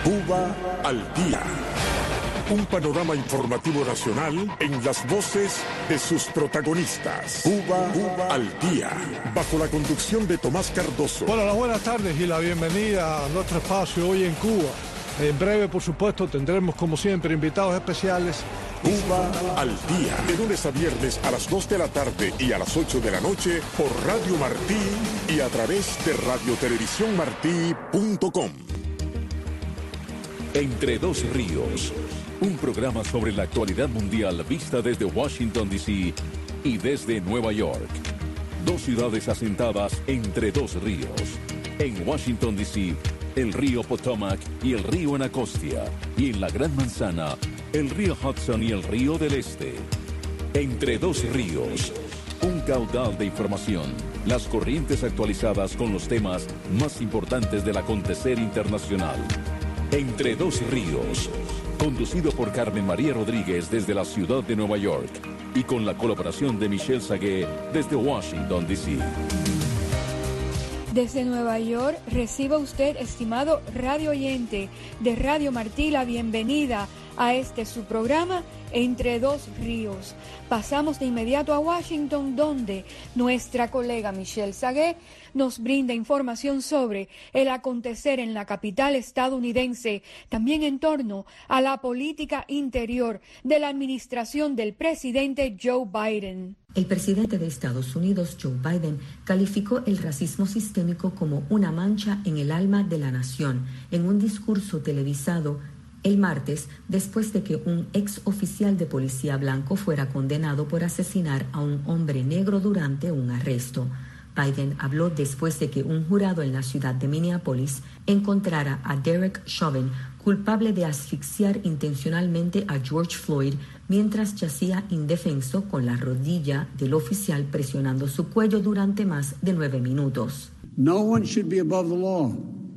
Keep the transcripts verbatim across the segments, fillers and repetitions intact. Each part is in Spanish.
Cuba al día. Un panorama informativo nacional en las voces de sus protagonistas. Cuba, Cuba al día. Bajo la conducción de Tomás Cardoso. Bueno, las buenas tardes y la bienvenida a nuestro espacio hoy en Cuba. En breve, por supuesto, tendremos como siempre invitados especiales. Cuba al día. De lunes a viernes a las dos de la tarde y a las ocho de la noche por Radio Martí y a través de radio televisión martí punto com. Entre dos ríos, un programa sobre la actualidad mundial vista desde Washington, D C y desde Nueva York. Dos ciudades asentadas entre dos ríos. En Washington, D C, el río Potomac y el río Anacostia. Y en la Gran Manzana, el río Hudson y el río del Este. Entre dos ríos, un caudal de información. Las corrientes actualizadas con los temas más importantes del acontecer internacional. Entre dos ríos, conducido por Carmen María Rodríguez desde la ciudad de Nueva York y con la colaboración de Michelle Sagué desde Washington, D C. Desde Nueva York, reciba usted, estimado radio oyente de Radio Martí, la bienvenida a este su programa Entre dos ríos. Pasamos de inmediato a Washington, donde nuestra colega Michelle Sagué nos brinda información sobre el acontecer en la capital estadounidense, también en torno a la política interior de la administración del presidente Joe Biden. El presidente de Estados Unidos, Joe Biden, calificó el racismo sistémico como una mancha en el alma de la nación en un discurso televisado el martes, después de que un ex oficial de policía blanco fuera condenado por asesinar a un hombre negro durante un arresto. Biden habló después de que un jurado en la ciudad de Minneapolis encontrara a Derek Chauvin culpable de asfixiar intencionalmente a George Floyd mientras yacía indefenso con la rodilla del oficial presionando su cuello durante más de nueve minutos. No one should be above the law,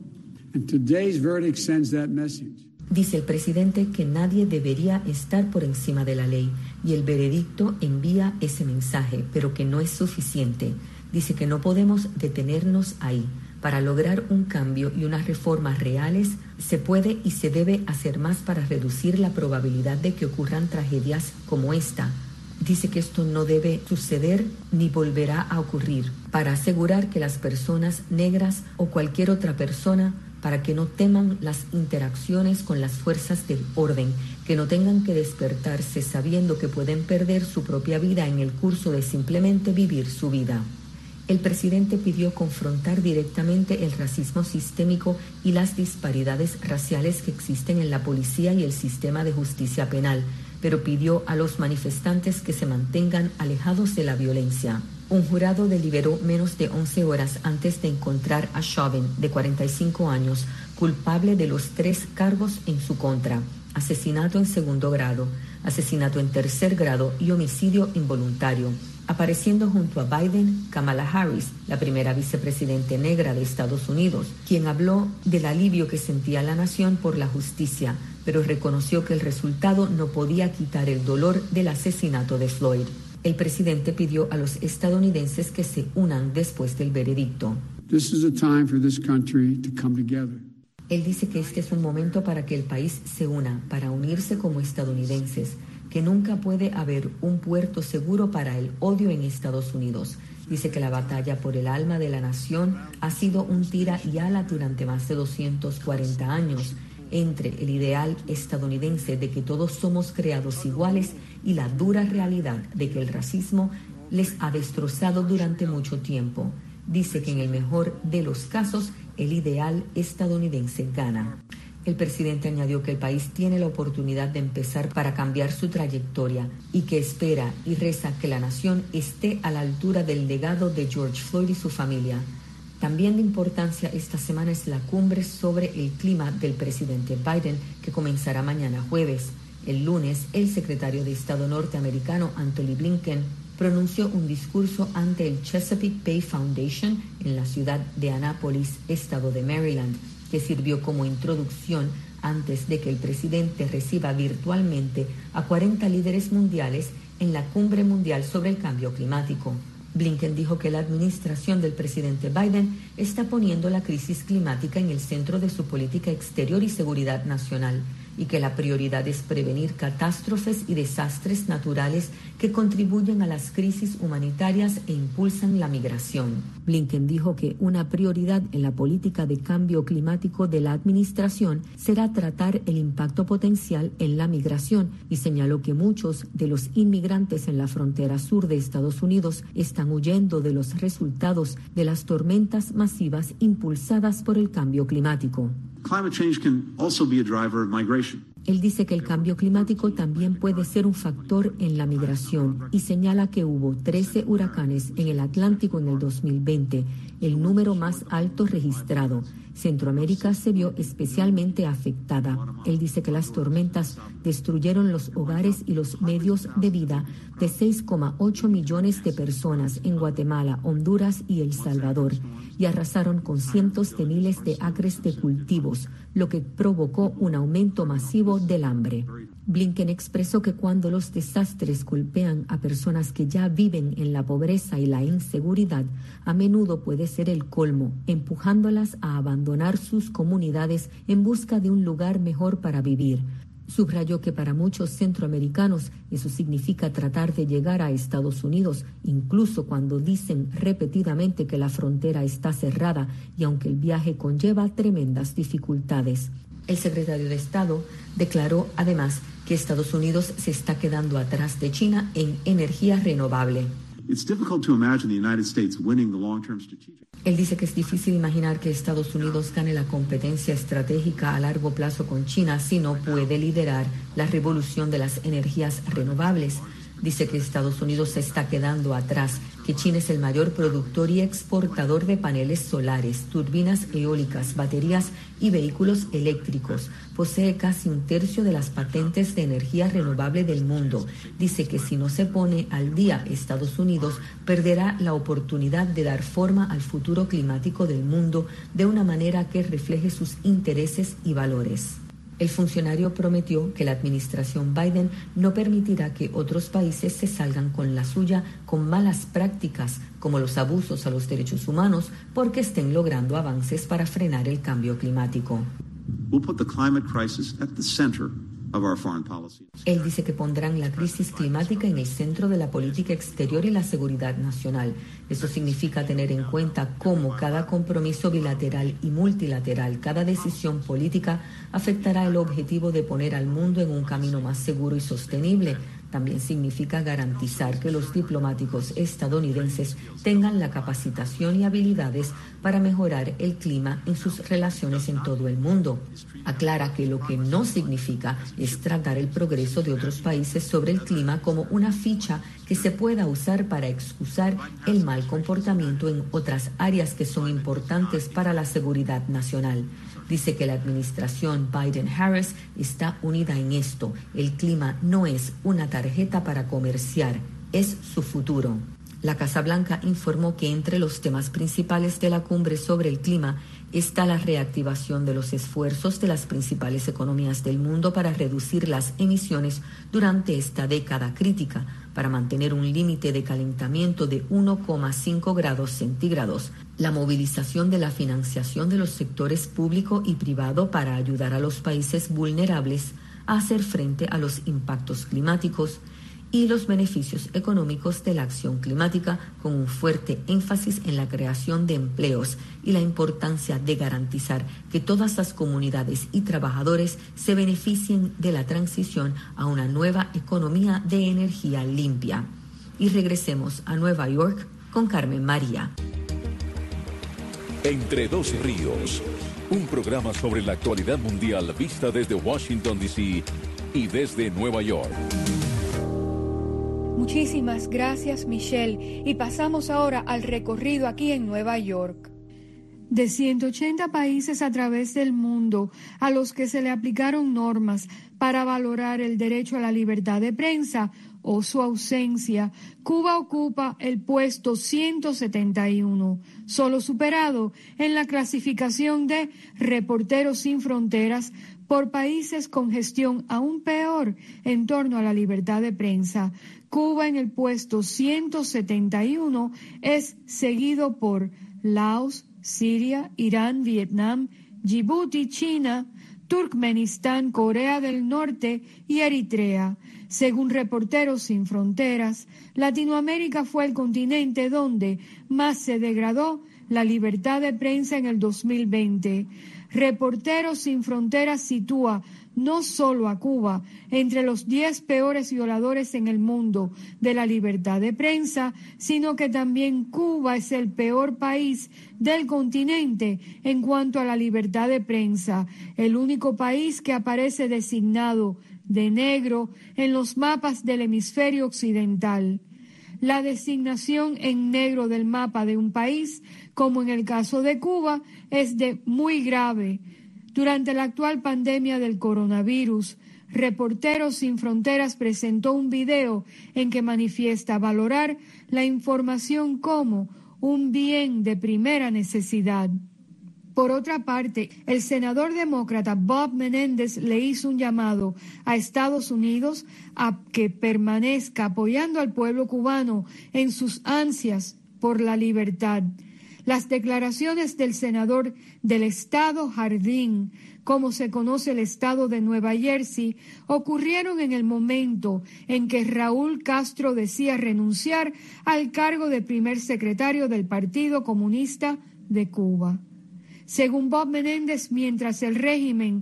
and today's verdict sends that message. Dice el presidente que nadie debería estar por encima de la ley y el veredicto envía ese mensaje, pero que no es suficiente. Dice que no podemos detenernos ahí. Para lograr un cambio y unas reformas reales, se puede y se debe hacer más para reducir la probabilidad de que ocurran tragedias como esta. Dice que esto no debe suceder ni volverá a ocurrir, para asegurar que las personas negras o cualquier otra persona, para que no teman las interacciones con las fuerzas del orden, que no tengan que despertarse sabiendo que pueden perder su propia vida en el curso de simplemente vivir su vida. El presidente pidió confrontar directamente el racismo sistémico y las disparidades raciales que existen en la policía y el sistema de justicia penal, pero pidió a los manifestantes que se mantengan alejados de la violencia. Un jurado deliberó menos de once horas antes de encontrar a Chauvin, de cuarenta y cinco años, culpable de los tres cargos en su contra: asesinato en segundo grado, asesinato en tercer grado y homicidio involuntario. Apareciendo junto a Biden, Kamala Harris, la primera vicepresidente negra de Estados Unidos, quien habló del alivio que sentía la nación por la justicia, pero reconoció que el resultado no podía quitar el dolor del asesinato de Floyd. El presidente pidió a los estadounidenses que se unan después del veredicto. This is a time for this country to come together. Él dice que este es un momento para que el país se una, para unirse como estadounidenses, que nunca puede haber un puerto seguro para el odio en Estados Unidos. Dice que la batalla por el alma de la nación ha sido un tira y ala durante más de doscientos cuarenta años, entre el ideal estadounidense de que todos somos creados iguales y la dura realidad de que el racismo les ha destrozado durante mucho tiempo. Dice que en el mejor de los casos, el ideal estadounidense gana. El presidente añadió que el país tiene la oportunidad de empezar para cambiar su trayectoria y que espera y reza que la nación esté a la altura del legado de George Floyd y su familia. También de importancia esta semana es la cumbre sobre el clima del presidente Biden, que comenzará mañana jueves. El lunes, el secretario de Estado norteamericano Antony Blinken pronunció un discurso ante el Chesapeake Bay Foundation en la ciudad de Annapolis, estado de Maryland, que sirvió como introducción antes de que el presidente reciba virtualmente a cuarenta líderes mundiales en la Cumbre Mundial sobre el Cambio Climático. Blinken dijo que la administración del presidente Biden está poniendo la crisis climática en el centro de su política exterior y seguridad nacional, y que la prioridad es prevenir catástrofes y desastres naturales que contribuyen a las crisis humanitarias e impulsan la migración. Blinken dijo que una prioridad en la política de cambio climático de la administración será tratar el impacto potencial en la migración y señaló que muchos de los inmigrantes en la frontera sur de Estados Unidos están huyendo de los resultados de las tormentas masivas impulsadas por el cambio climático. Climate change can also be a driver of migration. Él dice que el cambio climático también puede ser un factor en la migración y señala que hubo trece huracanes en el Atlántico en el dos mil veinte, el número más alto registrado. Centroamérica se vio especialmente afectada. Él dice que las tormentas destruyeron los hogares y los medios de vida de seis coma ocho millones de personas en Guatemala, Honduras y El Salvador y arrasaron con cientos de miles de acres de cultivos, lo que provocó un aumento masivo del hambre. Blinken expresó que cuando los desastres golpean a personas que ya viven en la pobreza y la inseguridad, a menudo puede ser el colmo, empujándolas a abandonar sus comunidades en busca de un lugar mejor para vivir. Subrayó que para muchos centroamericanos eso significa tratar de llegar a Estados Unidos, incluso cuando dicen repetidamente que la frontera está cerrada y aunque el viaje conlleva tremendas dificultades. El secretario de Estado declaró además que Estados Unidos se está quedando atrás de China en energía renovable. It's difficult to imagine the United States winning the long-term strategic. Él dice que es difícil imaginar que Estados Unidos gane la competencia estratégica a largo plazo con China si no puede liderar la revolución de las energías renovables. Dice que Estados Unidos se está quedando atrás, que China es el mayor productor y exportador de paneles solares, turbinas eólicas, baterías y vehículos eléctricos. Posee casi un tercio de las patentes de energía renovable del mundo. Dice que si no se pone al día, Estados Unidos perderá la oportunidad de dar forma al futuro climático del mundo de una manera que refleje sus intereses y valores. El funcionario prometió que la administración Biden no permitirá que otros países se salgan con la suya con malas prácticas, como los abusos a los derechos humanos, porque estén logrando avances para frenar el cambio climático. We'll put the climate crisis at the center of our foreign policy. Él dice que pondrán la crisis climática en el centro de la política exterior y la seguridad nacional. Eso significa tener en cuenta cómo cada compromiso bilateral y multilateral, cada decisión política afectará el objetivo de poner al mundo en un camino más seguro y sostenible. También significa garantizar que los diplomáticos estadounidenses tengan la capacitación y habilidades para mejorar el clima en sus relaciones en todo el mundo. Aclara que lo que no significa es tratar el progreso de otros países sobre el clima como una ficha que se pueda usar para excusar el mal comportamiento en otras áreas que son importantes para la seguridad nacional. Dice que la administración Biden-Harris está unida en esto. El clima no es una tarjeta para comerciar, es su futuro. La Casa Blanca informó que entre los temas principales de la cumbre sobre el clima está la reactivación de los esfuerzos de las principales economías del mundo para reducir las emisiones durante esta década crítica, para mantener un límite de calentamiento de uno coma cinco grados centígrados, la movilización de la financiación de los sectores público y privado para ayudar a los países vulnerables a hacer frente a los impactos climáticos, y los beneficios económicos de la acción climática, con un fuerte énfasis en la creación de empleos y la importancia de garantizar que todas las comunidades y trabajadores se beneficien de la transición a una nueva economía de energía limpia. Y regresemos a Nueva York con Carmen María. Entre dos ríos, un programa sobre la actualidad mundial vista desde Washington, D C y desde Nueva York. Muchísimas gracias, Michelle. Y pasamos ahora al recorrido aquí en Nueva York. De ciento ochenta países a través del mundo a los que se le aplicaron normas para valorar el derecho a la libertad de prensa o su ausencia, Cuba ocupa el puesto ciento setenta y uno, solo superado en la clasificación de Reporteros Sin Fronteras por países con gestión aún peor en torno a la libertad de prensa. Cuba, en el puesto ciento setenta y uno, es seguido por Laos, Siria, Irán, Vietnam, Djibouti, China, Turkmenistán, Corea del Norte y Eritrea. Según Reporteros Sin Fronteras, Latinoamérica fue el continente donde más se degradó la libertad de prensa en el dos mil veinte. Reporteros Sin Fronteras sitúa no solo a Cuba entre los diez peores violadores en el mundo de la libertad de prensa, sino que también Cuba es el peor país del continente en cuanto a la libertad de prensa, el único país que aparece designado de negro en los mapas del hemisferio occidental. La designación en negro del mapa de un país, como en el caso de Cuba, es de muy grave. Durante la actual pandemia del coronavirus, Reporteros Sin Fronteras presentó un video en que manifiesta valorar la información como un bien de primera necesidad. Por otra parte, el senador demócrata Bob Menéndez le hizo un llamado a Estados Unidos a que permanezca apoyando al pueblo cubano en sus ansias por la libertad. Las declaraciones del senador del estado Jardín, como se conoce el estado de Nueva Jersey, ocurrieron en el momento en que Raúl Castro decía renunciar al cargo de primer secretario del Partido Comunista de Cuba. Según Bob Menéndez, mientras el régimen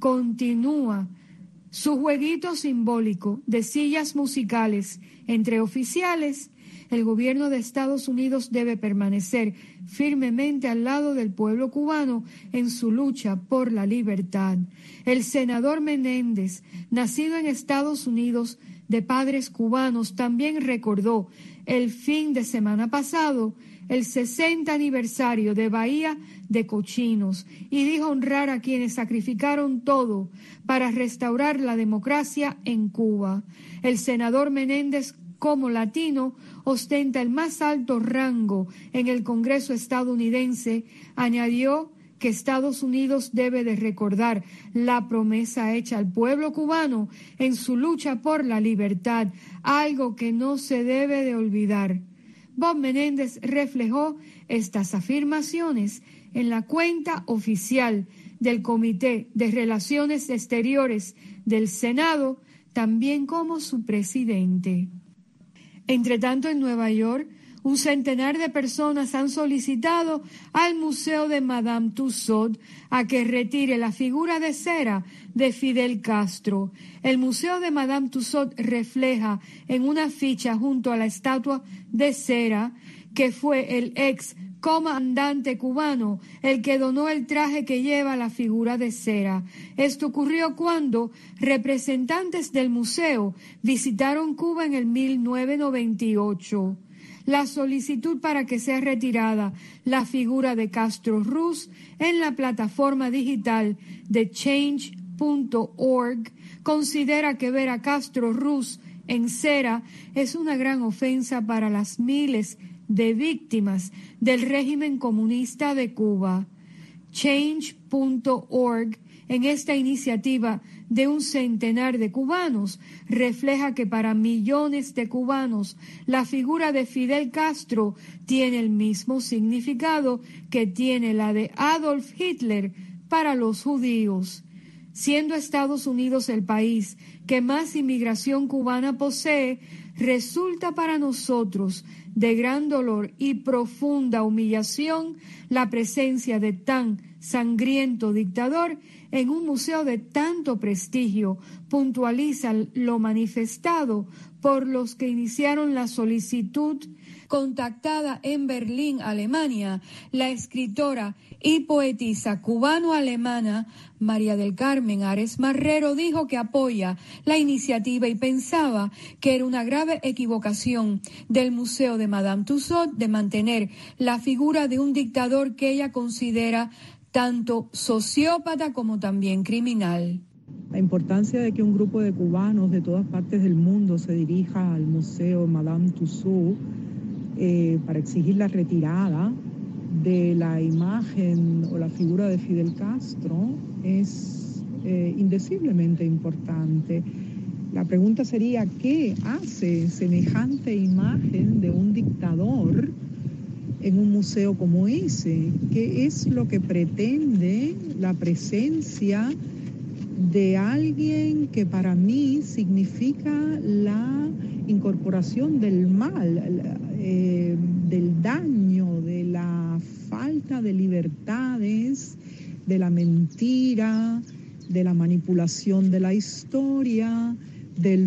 continúa su jueguito simbólico de sillas musicales entre oficiales, el gobierno de Estados Unidos debe permanecer firmemente al lado del pueblo cubano en su lucha por la libertad. El senador Menéndez, nacido en Estados Unidos de padres cubanos, también recordó el fin de semana pasado el sesenta aniversario de Bahía de Cochinos y dijo honrar a quienes sacrificaron todo para restaurar la democracia en Cuba. El senador Menéndez, como latino, ostenta el más alto rango en el Congreso estadounidense. Añadió que Estados Unidos debe de recordar la promesa hecha al pueblo cubano en su lucha por la libertad, algo que no se debe de olvidar. Bob Menéndez reflejó estas afirmaciones en la cuenta oficial del Comité de Relaciones Exteriores del Senado, también como su presidente. Entre tanto, en Nueva York, un centenar de personas han solicitado al Museo de Madame Tussauds a que retire la figura de cera de Fidel Castro. El Museo de Madame Tussauds refleja en una ficha junto a la estatua de cera que fue el ex comandante cubano el que donó el traje que lleva la figura de cera. Esto ocurrió cuando representantes del museo visitaron Cuba en el mil novecientos noventa y ocho. La solicitud para que sea retirada la figura de Castro Ruz en la plataforma digital de change punto org considera que ver a Castro Ruz en cera es una gran ofensa para las miles de víctimas del régimen comunista de Cuba. change punto org, en esta iniciativa de un centenar de cubanos, refleja que para millones de cubanos la figura de Fidel Castro tiene el mismo significado que tiene la de Adolf Hitler para los judíos. Siendo Estados Unidos el país que más inmigración cubana posee, resulta para nosotros de gran dolor y profunda humillación la presencia de tan sangriento dictador en un museo de tanto prestigio, puntualiza lo manifestado por los que iniciaron la solicitud. Contactada en Berlín, Alemania, la escritora y poetisa cubano-alemana María del Carmen Ares Marrero dijo que apoya la iniciativa y pensaba que era una grave equivocación del Museo de Madame Tussauds de mantener la figura de un dictador que ella considera tanto sociópata como también criminal. La importancia de que un grupo de cubanos de todas partes del mundo se dirija al Museo Madame Tussauds eh, para exigir la retirada de la imagen o la figura de Fidel Castro es eh, indeciblemente importante. La pregunta sería, ¿qué hace semejante imagen de un dictador en un museo como ese? ¿Qué es lo que pretende la presencia de alguien que para mí significa la incorporación del mal, eh, del daño, de la falta de libertades, de la mentira, de la manipulación de la historia, del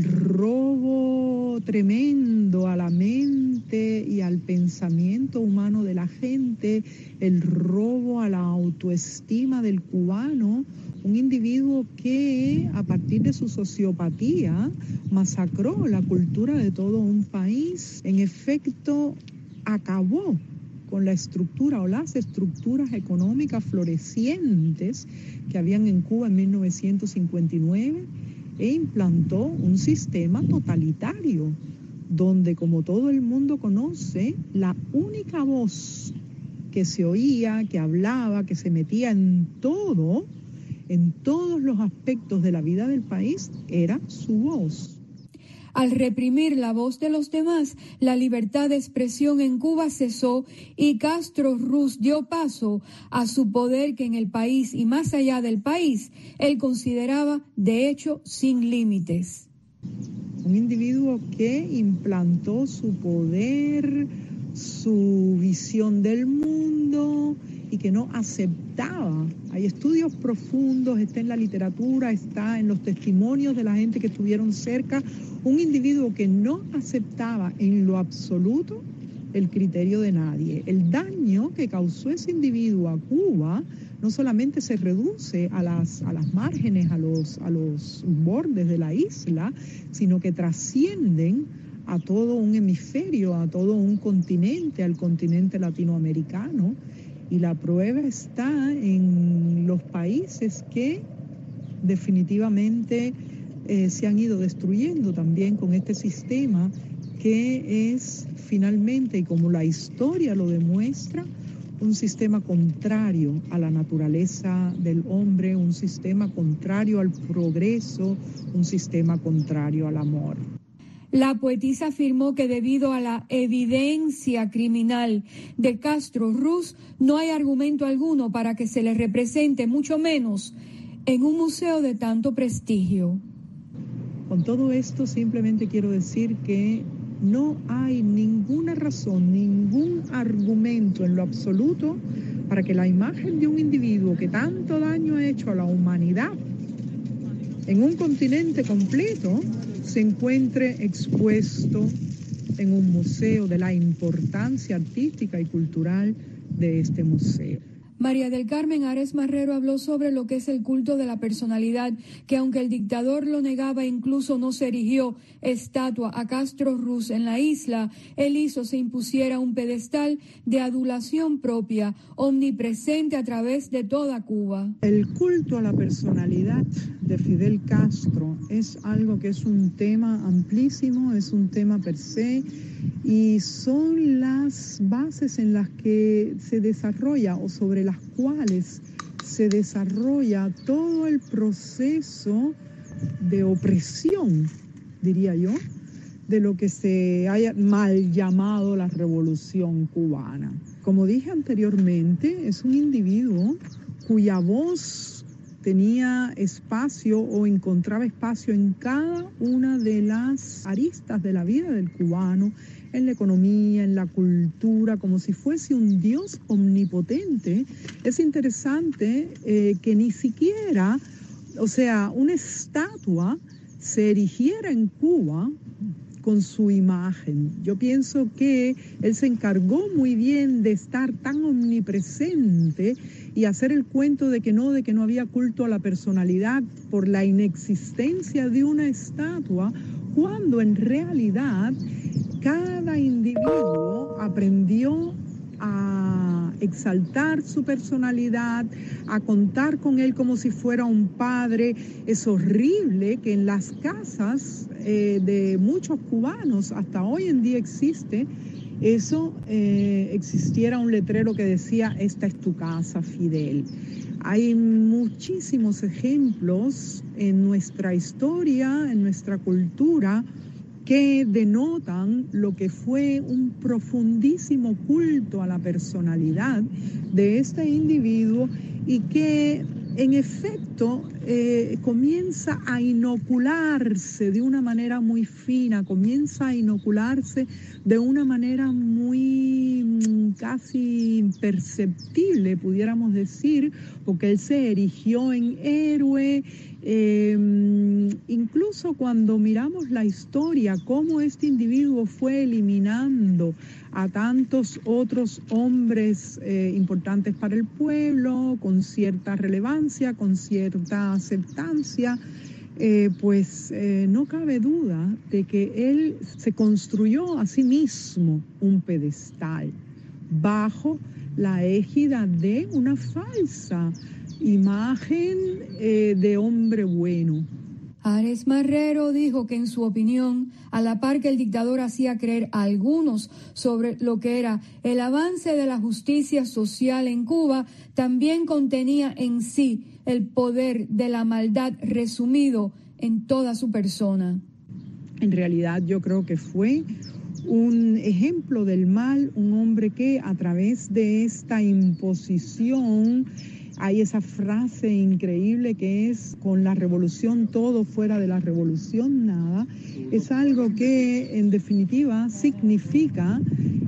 robo tremendo a la mente y al pensamiento humano de la gente, el robo a la autoestima del cubano, un individuo que a partir de su sociopatía masacró la cultura de todo un país, en efecto acabó con la estructura o las estructuras económicas florecientes que habían en Cuba en mil novecientos cincuenta y nueve e implantó un sistema totalitario donde, como todo el mundo conoce, la única voz que se oía, que hablaba, que se metía en todo, en todos los aspectos de la vida del país, era su voz. Al reprimir la voz de los demás, la libertad de expresión en Cuba cesó y Castro Ruz dio paso a su poder que en el país y más allá del país, él consideraba de hecho sin límites. Un individuo que implantó su poder, su visión del mundo y que no aceptaba. Hay estudios profundos, está en la literatura, está en los testimonios de la gente que estuvieron cerca, un individuo que no aceptaba en lo absoluto el criterio de nadie. El daño que causó ese individuo a Cuba no solamente se reduce a las, a las márgenes, a los, a los bordes de la isla, sino que trascienden a todo un hemisferio, a todo un continente, al continente latinoamericano. Y la prueba está en los países que definitivamente eh, se han ido destruyendo también con este sistema que es finalmente, y como la historia lo demuestra, un sistema contrario a la naturaleza del hombre, un sistema contrario al progreso, un sistema contrario al amor. La poetisa afirmó que debido a la evidencia criminal de Castro Ruz, no hay argumento alguno para que se le represente, mucho menos en un museo de tanto prestigio. Con todo esto simplemente quiero decir que no hay ninguna razón, ningún argumento en lo absoluto para que la imagen de un individuo que tanto daño ha hecho a la humanidad en un continente completo se encuentre expuesto en un museo, de la importancia artística y cultural de este museo. María del Carmen Ares Marrero habló sobre lo que es el culto de la personalidad, que aunque el dictador lo negaba e incluso no se erigió estatua a Castro Ruz en la isla, él hizo se impusiera un pedestal de adulación propia, omnipresente a través de toda Cuba. El culto a la personalidad de Fidel Castro es algo que es un tema amplísimo, es un tema per se, y son las bases en las que se desarrolla o sobre las cuales se desarrolla todo el proceso de opresión, diría yo, de lo que se haya mal llamado la Revolución Cubana. Como dije anteriormente, es un individuo cuya voz tenía espacio o encontraba espacio en cada una de las aristas de la vida del cubano, en la economía, en la cultura, como si fuese un Dios omnipotente. Es interesante eh, que ni siquiera, o sea, una estatua se erigiera en Cuba con su imagen. Yo pienso que él se encargó muy bien de estar tan omnipresente y hacer el cuento de que no, de que no había culto a la personalidad por la inexistencia de una estatua, cuando en realidad cada individuo aprendió a exaltar su personalidad, a contar con él como si fuera un padre. Es horrible que en las casas eh, de muchos cubanos, hasta hoy en día existe eso, eh, existiera un letrero que decía: esta es tu casa, Fidel. Hay muchísimos ejemplos en nuestra historia, en nuestra cultura, que denotan lo que fue un profundísimo culto a la personalidad de este individuo y que en efecto eh, comienza a inocularse de una manera muy fina, comienza a inocularse de una manera muy casi imperceptible, pudiéramos decir, porque él se erigió en héroe. Eh, incluso cuando miramos la historia, cómo este individuo fue eliminando a tantos otros hombres eh, importantes para el pueblo, con cierta relevancia, con cierta aceptancia, eh, pues eh, no cabe duda de que él se construyó a sí mismo un pedestal bajo la égida de una falsa imagen eh, de hombre bueno. Ares Marrero dijo que en su opinión, a la par que el dictador hacía creer a algunos sobre lo que era el avance de la justicia social en Cuba, también contenía en sí el poder de la maldad resumido en toda su persona. En realidad yo creo que fue un ejemplo del mal, un hombre que a través de esta imposición, hay esa frase increíble que es: con la revolución todo, fuera de la revolución nada. Es algo que en definitiva significa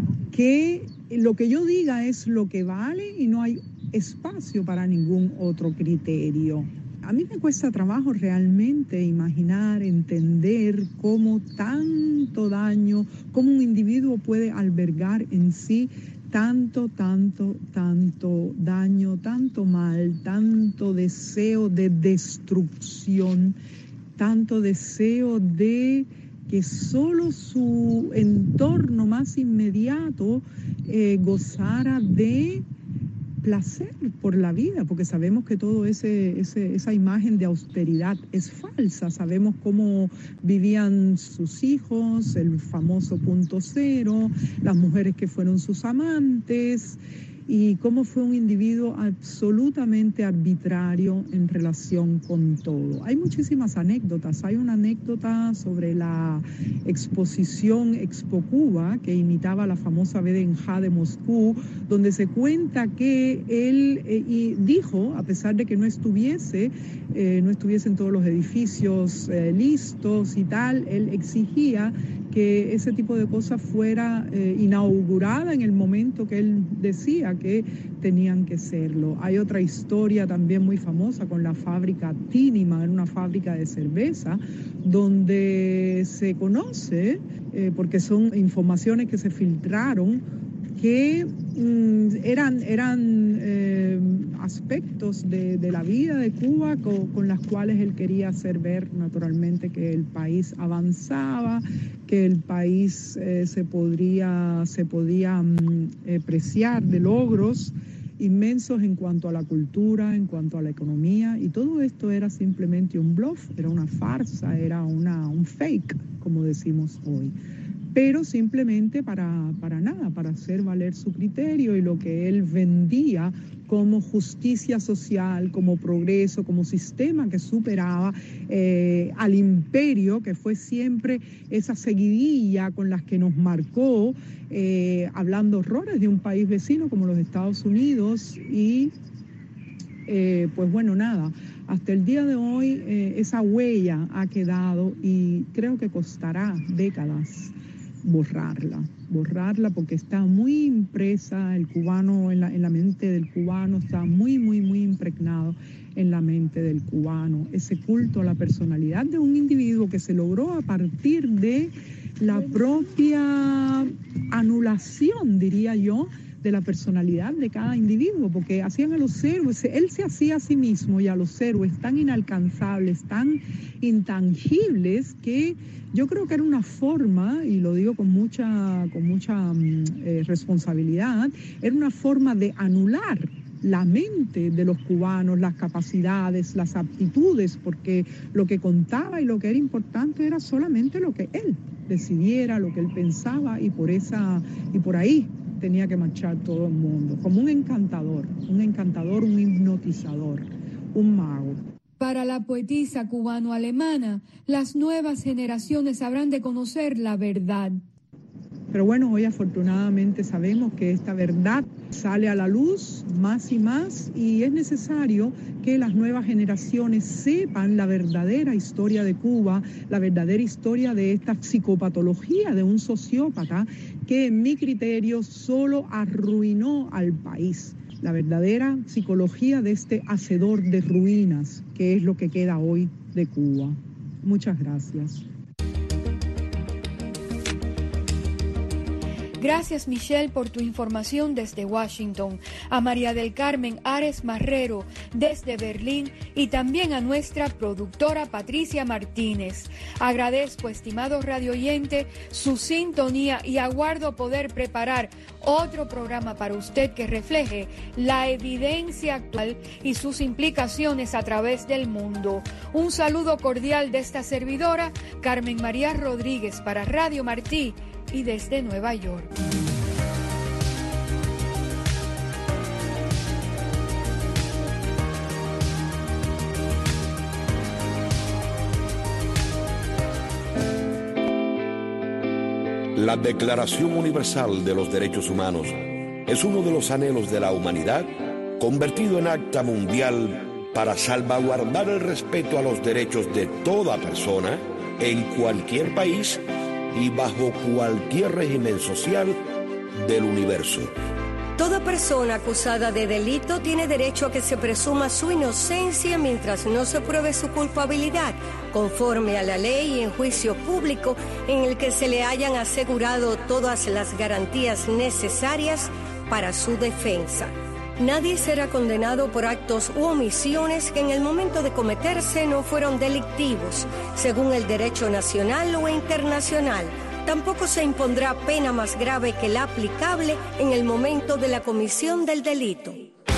que lo que yo diga es lo que vale y no hay espacio para ningún otro criterio. A mí me cuesta trabajo realmente imaginar, entender cómo tanto daño, cómo un individuo puede albergar en sí tanto, tanto, tanto daño, tanto mal, tanto deseo de destrucción, tanto deseo de que solo su entorno más inmediato eh, gozara de placer por la vida, porque sabemos que todo ese, ese esa imagen de austeridad es falsa. Sabemos cómo vivían sus hijos, el famoso punto cero, las mujeres que fueron sus amantes, y cómo fue un individuo absolutamente arbitrario en relación con todo. Hay muchísimas anécdotas. Hay una anécdota sobre la exposición Expo Cuba, que imitaba la famosa V D N J de Moscú, donde se cuenta que él eh, y dijo, a pesar de que no estuviese, eh, no estuviesen todos los edificios eh, listos y tal, él exigía que ese tipo de cosas fuera eh, inaugurada en el momento que él decía que tenían que serlo. Hay otra historia también muy famosa con la fábrica Tínima, era una fábrica de cerveza, donde se conoce, eh, porque son informaciones que se filtraron, que mm, eran, eran eh, aspectos de, de la vida de Cuba con, con las cuales él quería hacer ver naturalmente que el país avanzaba, que el país eh, se, podría, se podía mm, eh, preciar de logros inmensos en cuanto a la cultura, en cuanto a la economía, y todo esto era simplemente un bluff, era una farsa, era una, un fake, como decimos hoy. Pero simplemente para, para nada, para hacer valer su criterio y lo que él vendía como justicia social, como progreso, como sistema que superaba eh, al imperio, que fue siempre esa seguidilla con las que nos marcó, eh, hablando horrores de un país vecino como los Estados Unidos. Y eh, pues bueno, nada, hasta el día de hoy eh, esa huella ha quedado y creo que costará décadas borrarla, borrarla porque está muy impresa el cubano, en la, en la mente del cubano, está muy, muy, muy impregnado en la mente del cubano, ese culto a la personalidad de un individuo que se logró a partir de la propia anulación, diría yo, de la personalidad de cada individuo, porque hacían a los héroes, él se hacía a sí mismo y a los héroes tan inalcanzables, tan intangibles, que yo creo que era una forma, y lo digo con mucha, con mucha eh, responsabilidad, era una forma de anular la mente de los cubanos, las capacidades, las aptitudes, porque lo que contaba y lo que era importante era solamente lo que él decidiera, lo que él pensaba, y por esa, y por ahí tenía que marchar todo el mundo, como un encantador, un encantador, un hipnotizador, un mago. Para la poetisa cubano-alemana, las nuevas generaciones habrán de conocer la verdad. Pero bueno, hoy afortunadamente sabemos que esta verdad sale a la luz más y más y es necesario que las nuevas generaciones sepan la verdadera historia de Cuba, la verdadera historia de esta psicopatología de un sociópata que en mi criterio solo arruinó al país. La verdadera psicología de este hacedor de ruinas, que es lo que queda hoy de Cuba. Muchas gracias. Gracias, Michelle, por tu información desde Washington, a María del Carmen Ares Marrero desde Berlín y también a nuestra productora Patricia Martínez. Agradezco, estimado radio oyente, su sintonía y aguardo poder preparar otro programa para usted que refleje la evidencia actual y sus implicaciones a través del mundo. Un saludo cordial de esta servidora, Carmen María Rodríguez, para Radio Martí y desde Nueva York. La Declaración Universal de los Derechos Humanos es uno de los anhelos de la humanidad convertido en acta mundial para salvaguardar el respeto a los derechos de toda persona en cualquier país y bajo cualquier régimen social del universo. Toda persona acusada de delito tiene derecho a que se presuma su inocencia mientras no se pruebe su culpabilidad, conforme a la ley y en juicio público en el que se le hayan asegurado todas las garantías necesarias para su defensa. Nadie será condenado por actos u omisiones que en el momento de cometerse no fueron delictivos, según el derecho nacional o internacional. Tampoco se impondrá pena más grave que la aplicable en el momento de la comisión del delito.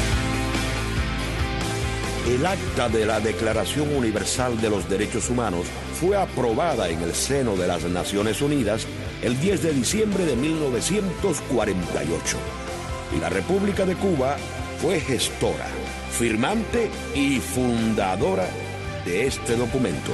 El acta de la Declaración Universal de los Derechos Humanos fue aprobada en el seno de las Naciones Unidas el diez de diciembre de mil novecientos cuarenta y ocho. Y la República de Cuba fue gestora, firmante y fundadora de este documento.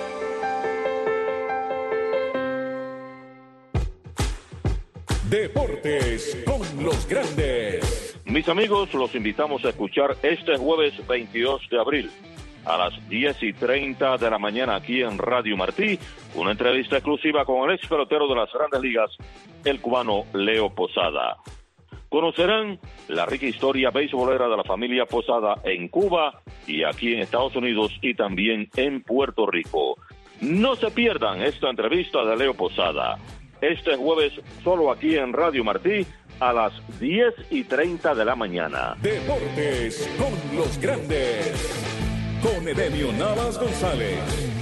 Deportes con los grandes. Mis amigos, los invitamos a escuchar este jueves veintidós de abril a las diez y treinta de la mañana aquí en Radio Martí, una entrevista exclusiva con el ex pelotero de las Grandes Ligas, el cubano Leo Posada. Conocerán la rica historia beisbolera de la familia Posada en Cuba y aquí en Estados Unidos y también en Puerto Rico. No se pierdan esta entrevista de Leo Posada. Este jueves solo aquí en Radio Martí a las diez y treinta de la mañana. Deportes con los grandes. Con Edemio Navas González.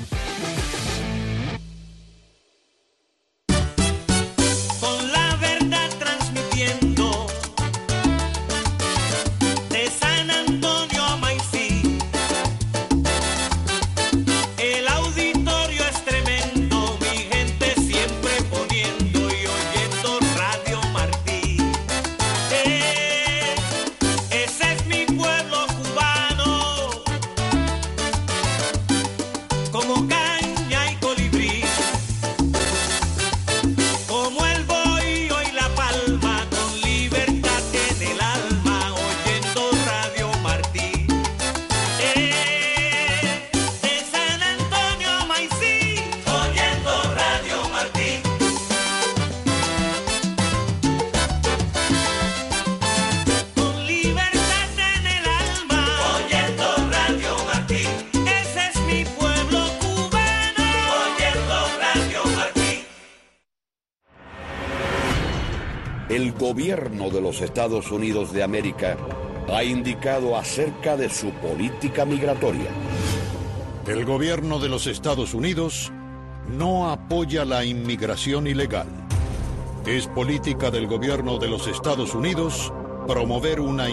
El gobierno de los Estados Unidos de América ha indicado acerca de su política migratoria. El gobierno de los Estados Unidos no apoya la inmigración ilegal. Es política del gobierno de los Estados Unidos promover una